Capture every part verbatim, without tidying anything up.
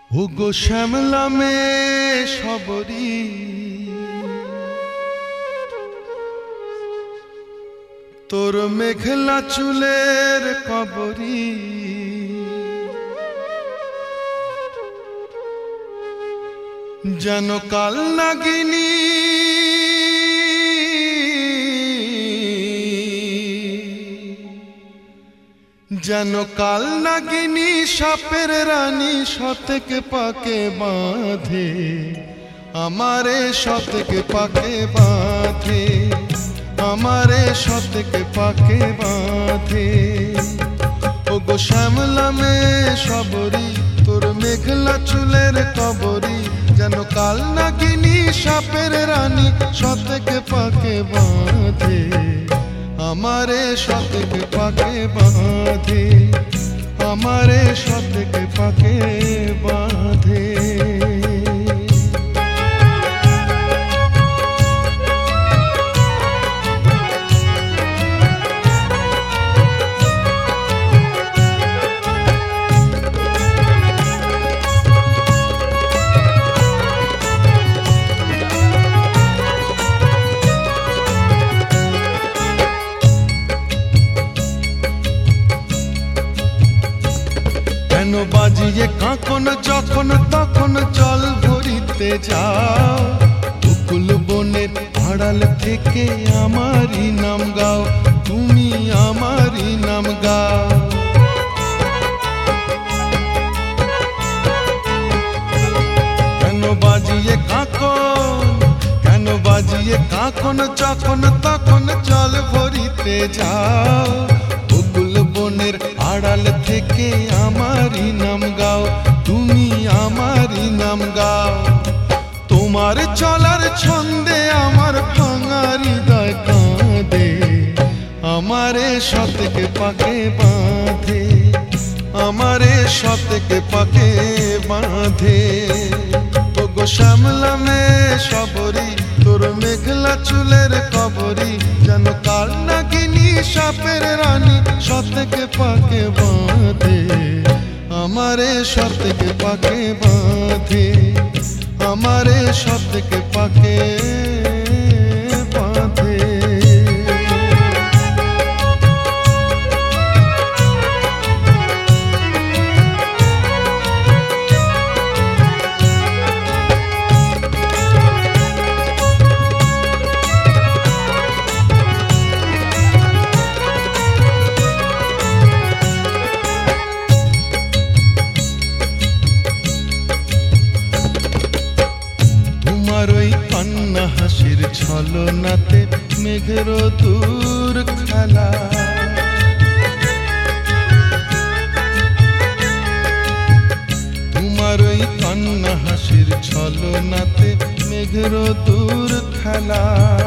ওগো শ্যামলা মে সবরি তোর মেঘলা চুলের কবরি যেন কাল নাগিনী যেন কাল নাগিনী সাপের রানী শতকে পাকে বাঁধে আমারে শতকে পাকে বাঁধে আমারে শতকে পাকে বাঁধে ওগো শ্যামলা মে সবরি তোর মেঘলা চুলের কবরি যেন কাল নাগিনী সাপের রানী শতকে পাকে বাঁধে আমারে শতকে পাকে বাঁধে আমারে শতকে পাকে বাঁধে কেন বাজিয়ে কাঁকন যখন তখন জল ভরিতে যাও বকুল বনের আড়াল থেকে আমারই নাম গাও তুমি আমারই নাম গাও কেন বাজিয়ে কাঁকন কেন বাজিয়ে কাঁকন যখন তখন জল ভরিতে যাও বকুল বনের আড়াল থেকে আমারই নাম গাও তুমি আমারই নাম গাও তোমার চলার ছন্দে আমার ভাঙা হৃদয় কাঁদে আমারে শতকে পাকে বাঁধে আমারে শতকে পাকে বাঁধে ওগো শ্যামলা মে সবরি তোর মেঘলা চুলের কবরি যেন কাল নাগিনী সাপের রানী শতকে পাকে বাঁধে আমারে শতকে পাকে বাঁধে আমারে শতকে পাকে বাঁধে কান্না হাসির ছলনাতে মেঘের দূর খেলা তোমার ওই কান্না হাসির ছলনাতে মেঘের দূর খেলা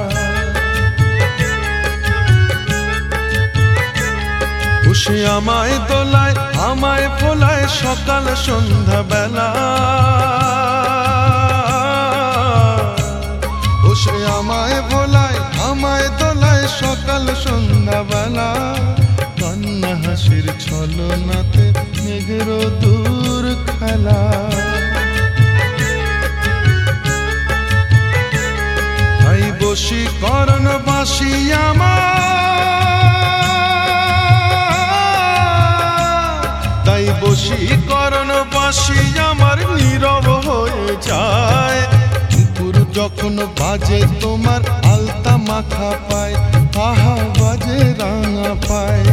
বসে আমায় দোলায় আমায় ফোলায় সকাল সন্ধ্যা বেলা সে আমায় ভোলায় আমায় দোলায় সকাল সন্ধ্যা বেলা কান্না হাসির ছলনাতে মেঘের দূর খেলা তাই বসি করণ বাসি আমার তাই বসি করণ বাসি আমার নীরব হয়ে যায় যখন বাজে তোমার আলতা মাখা পায় আহা বাজে রাঙা পায়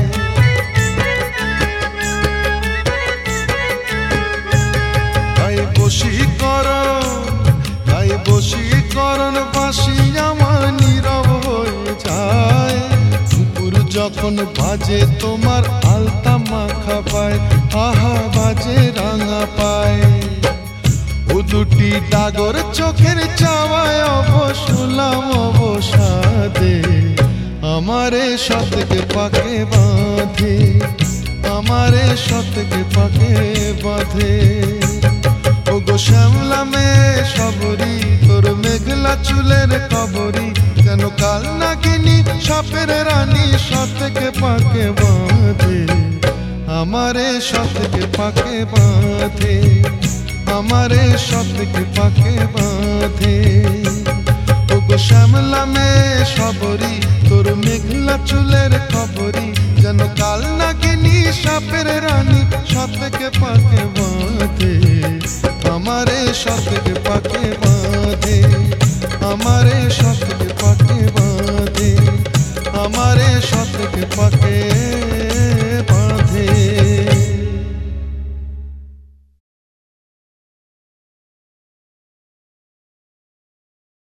তাই বসি করণ তাই বসি করণ বাসি আমার নীরব হয়ে যায় দুপুর যখন বাজে তোমার আলতা মাখা পায় আহা বাজে রাঙা পায় ও দুটি ডাগর চোখের চাওয়ায় অবসলাম অবসাদে আমারে শতকে পাকে বাঁধে আমারে শতকে পাকে বাঁধে ওগো শ্যামলা মে সবরি তোর মেঘলা চুলের কবরি যেন কাল নাগিনী সাপের রানী শতকে পাকে বাঁধে আমারে শতকে পাকে বাঁধে আমারে শতকে পাকে বাঁধে। ওগো শ্যামলা মেয়ে সবরি, তোর মেঘলা চুলের খবরি, যেন কাল নাগিনী সাপের রানী শতকে পাকে বাঁধে। আমারে শতকে পাকে বাঁধে, আমারে শতকে পাকে বাঁধে, আমারে শতকে পাকে